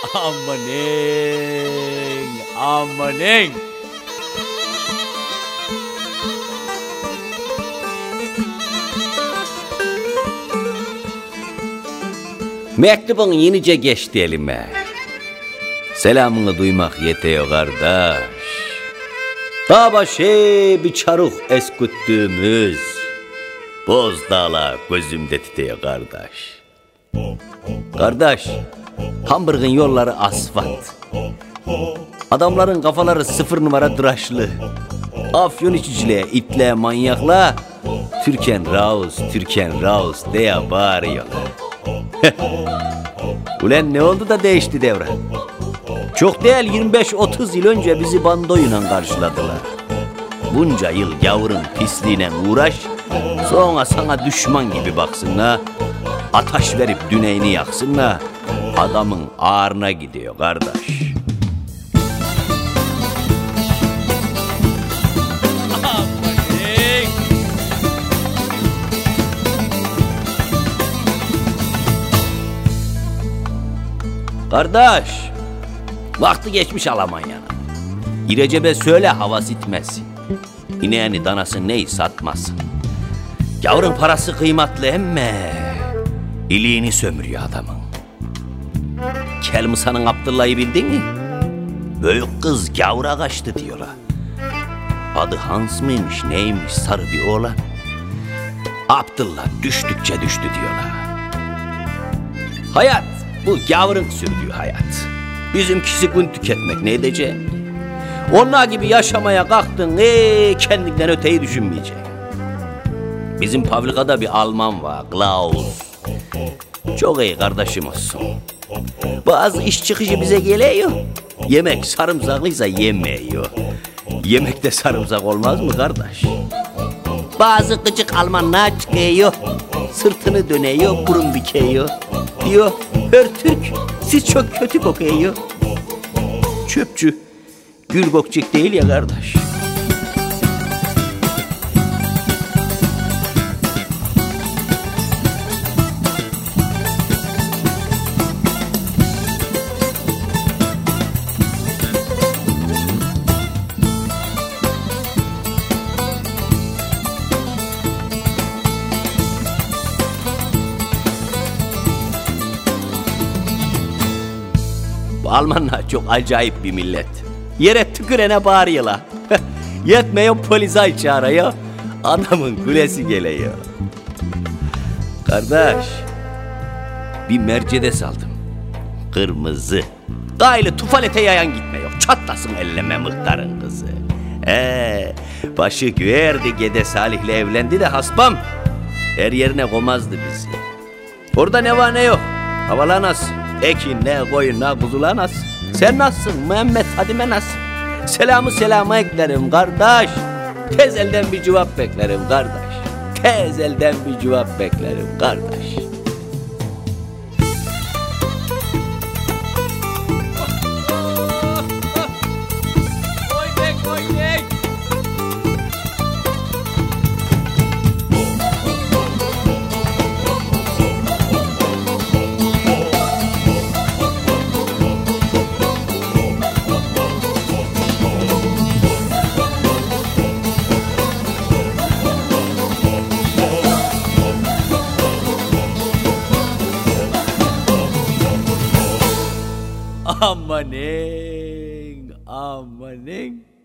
Amanın, amanın. Mektubun yenice geçti elime. Selamını duymak yetiyor kardeş. Dağ başı bir çaruk esküttüğümüz Bozdağlar gözümde titiyor kardeş. Kardeş, Hamburg'un yolları asfalt. Adamların kafaları 0 numara tıraşlı. Afyon içiciliğe, itle, manyakla Türken Raus diye bağırıyorlar. Ulan ne oldu da değişti devre? Çok değil 25-30 yıl önce bizi bandoyla karşıladılar. Bunca yıl gavurun pisliğine uğraş, sonra sana düşman gibi baksınlar, ataş verip düneyini yaksınlar, adamın ağrına gidiyor kardeş. Kardeş, vakti geçmiş Almanya'nın. İrecep'e söyle havas itmesin. İneğini danasın neyi satmasın. Gavurun parası kıymetli emme iliğini sömürüyor adamın. Kelmusa'nın Abdullah'ı bildin mi? Büyük kız gavura kaçtı diyorlar. Adı Hans mıymış neymiş sarı bir oğlan. Abdullah düştükçe düştü diyorlar. Hayat bu gavurun sürdüğü hayat. Bizimkisi gün tüketmek ne edecek? Onlar gibi yaşamaya kalktın kendinden öteyi düşünmeyecek. Bizim fabrikada bir Alman var, Klaus. Çok iyi kardeşim olsun. Bazı iş çıkışı bize geliyor. Yemek sarımsaklıysa yemiyor. Yemekte sarımsak olmaz mı kardeş? Bazı gıcık Almanlar çıkıyor. Sırtını dönüyor, burun büküyor. Diyor, her Türk siz çok kötü kokuyor. Çöpçü, gül kokcuk değil ya kardeş. Bu Almanlar çok acayip bir millet. Yere tükürene bağırıyorlar. Yetmiyor polisi çağırıyor. Adamın kulesi geliyor. Kardeş, bir Mercedes aldım. Kırmızı. Daylı tufalete yayan gitmiyor. Çatlasın elleme muhtarın kızı. Başı güverdi Gede Salih'le evlendi de haspam. Her yerine komazdı bizi. Orada ne var ne yok. Havalar nasıl? Ekin ne, koyun ne, kuzular nasıl? Sen nasılsın Muhammed Fadime nasıl? Selamı eklerim kardeş. Tez elden bir cevap beklerim kardeş. Tez elden bir cevap beklerim kardeş. Amanın, amanın.